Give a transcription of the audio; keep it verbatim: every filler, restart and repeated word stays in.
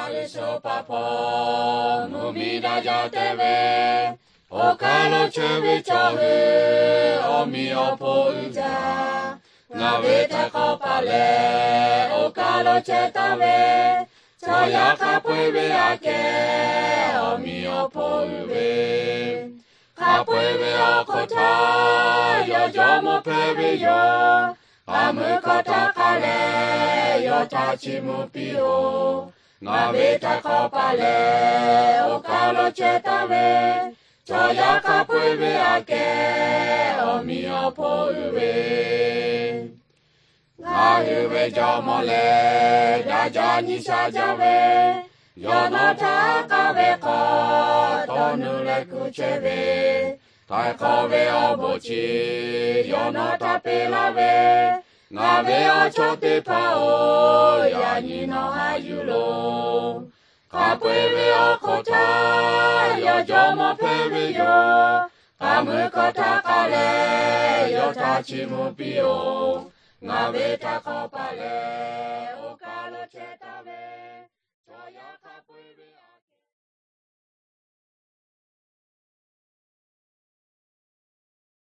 Aliso papo, mumida jateve, okalo chevi chove, omi opo uja. Naveta kopale, okalo chetave, choya kapueve ake, omi opo uve. Kapueve okota, yo jomo peve yo, amukota kale, yo tachimu pio. Naveta kopale, okalo chetave, choya kapueve ake, omi opo uve. Ngahuve jomole, dajani sajave, yonota kave ko, tonule kucheve, taikove obochi, yonota pelave, Ngave ochote pao, yani no hayulo. Kapueve okota, yo jomo peve yo. Kamukota kale, yo tachimu pio. Ngave takopale, okalo chetave.